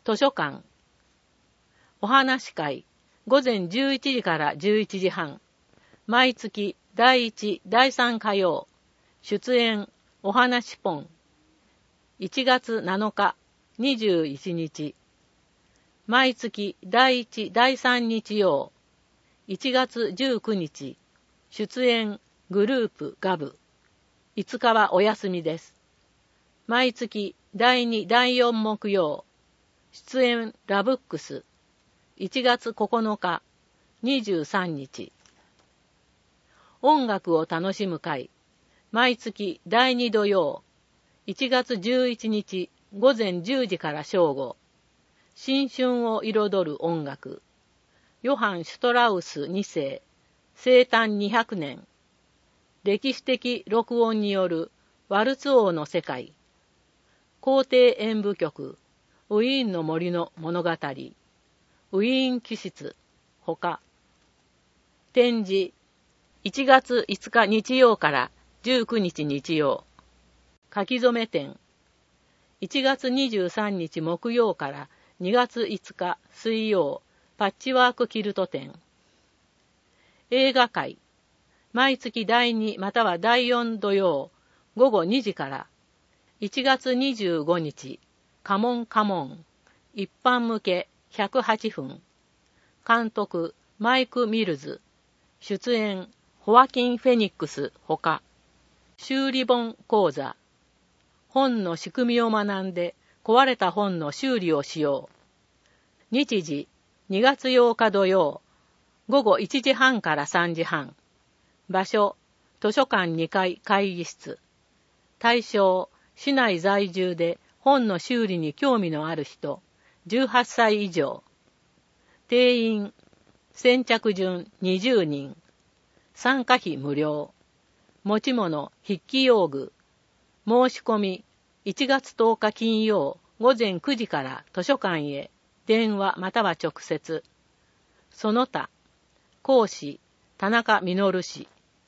図書館。お話会、午前11時から11時半。毎月第1、第3火曜。出演、お話ポン。1月7日、21日。毎月第1、第3日曜。1月19日。出演、グループガブ。5日はお休みです。毎月第2、第4木曜。出演ラブックス。1月9日、23日。音楽を楽しむ会。毎月第2土曜。1月11日午前10時から正午。新春を彩る音楽。ヨハン・シュトラウス2世。生誕200年。歴史的録音によるワルツ王の世界。皇帝演舞曲。ウィーンの森の物語。ウィーン気質。ほか。展示。1月5日日曜から19日日曜。書き初め展。1月23日木曜から2月5日水曜。パッチワークキルト展。映画会。毎月第2または第4土曜。午後2時から。1月25日。カモンカモン。一般向け108分。監督マイク・ミルズ。出演ホアキン・フェニックスほか。修理本講座。本の仕組みを学んで壊れた本の修理をしよう。日時2月8日土曜。午後1時半から3時半。場所図書館2階会議室。対象市内在住で本の修理に興味のある人。18歳以上。定員先着順20人。参加費無料。持ち物筆記用具。申し込み1月10日金曜午前9時から図書館へ電話または直接。その他講師田中実氏。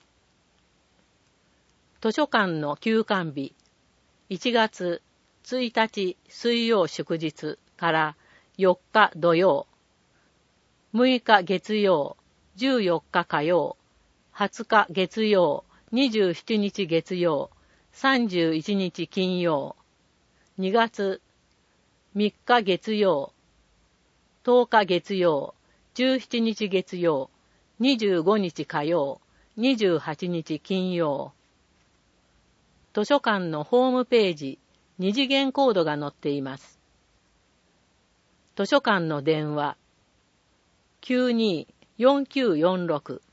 図書館の休館日1月1日水曜祝日から4日土曜、6日月曜、14日火曜、20日月曜、27日月曜、31日金曜、2月3日月曜、10日月曜、17日月曜、25日火曜、28日金曜。図書館のホームページ、二次元コードが載っています。図書館の電話、92-4946